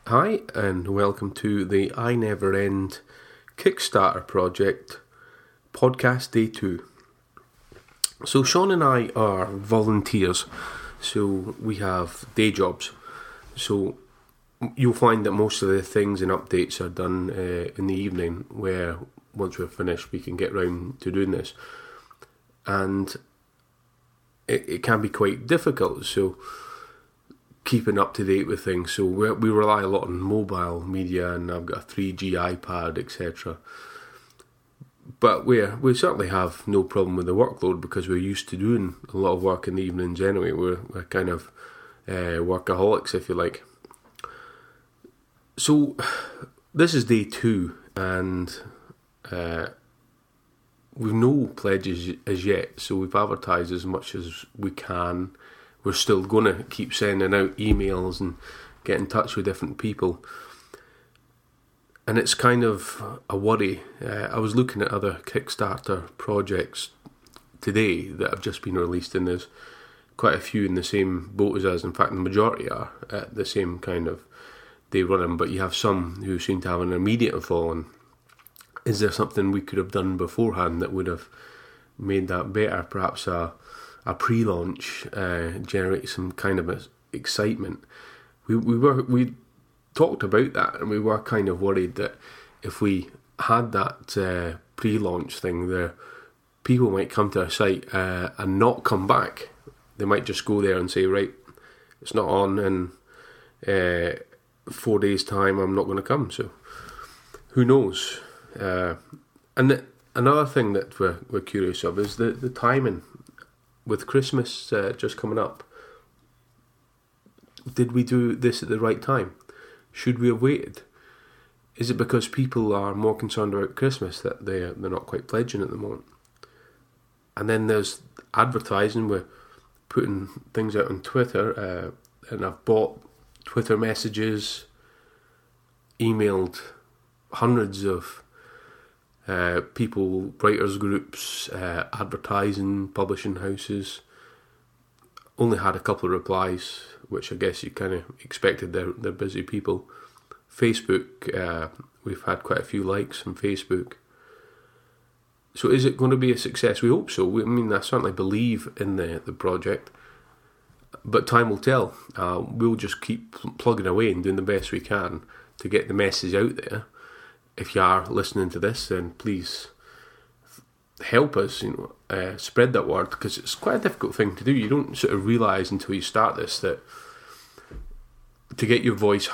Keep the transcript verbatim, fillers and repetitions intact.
Hi, and welcome to the I Never End Kickstarter project, podcast day two. So Sean and I are volunteers, so we have day jobs. So you'll find that most of the things and updates are done uh, in the evening, where once we're finished we can get round to doing this. And it, it can be quite difficult, so keeping up to date with things. So we we rely a lot on mobile media, and I've got a three G iPad, et cetera. But we we certainly have no problem with the workload because we're used to doing a lot of work in the evenings anyway. We're we're kind of uh, workaholics, if you like. So this is day two, and uh, we've no pledges as yet. So we've advertised as much as we can. We're still going to keep sending out emails and get in touch with different people. And it's kind of a worry. Uh, I was looking at other Kickstarter projects today that have just been released, and there's quite a few in the same boat as us. In fact, the majority are at the same kind of day running, but you have some who seem to have an immediate following. Is there something we could have done beforehand that would have made that better? Perhaps a a pre-launch uh, generate some kind of excitement. We we were we talked about that, and we were kind of worried that if we had that uh, pre-launch thing there, people might come to our site uh, and not come back. They might just go there and say, right, it's not on, and uh, four days time I'm not going to come. So who knows? Uh, and the, another thing that we're we're curious of is the the timing. With Christmas uh, just coming up, did we do this at the right time? Should we have waited? Is it because people are more concerned about Christmas that they're, they're not quite pledging at the moment? And then there's advertising. We're putting things out on Twitter, uh, and I've bought Twitter messages, emailed hundreds of Uh, people, writers groups, uh, advertising, publishing houses. Only had a couple of replies, which I guess you kind of expected. They're, they're busy people. Facebook, uh, we've had quite a few likes on Facebook. So is it going to be a success? We hope so. I mean, I certainly believe in the, the project, but time will tell. Uh, we'll just keep plugging away and doing the best we can to get the message out there. If you are listening to this, then please help us, you know, uh, spread that word, because it's quite a difficult thing to do. You don't sort of realise until you start this that to get your voice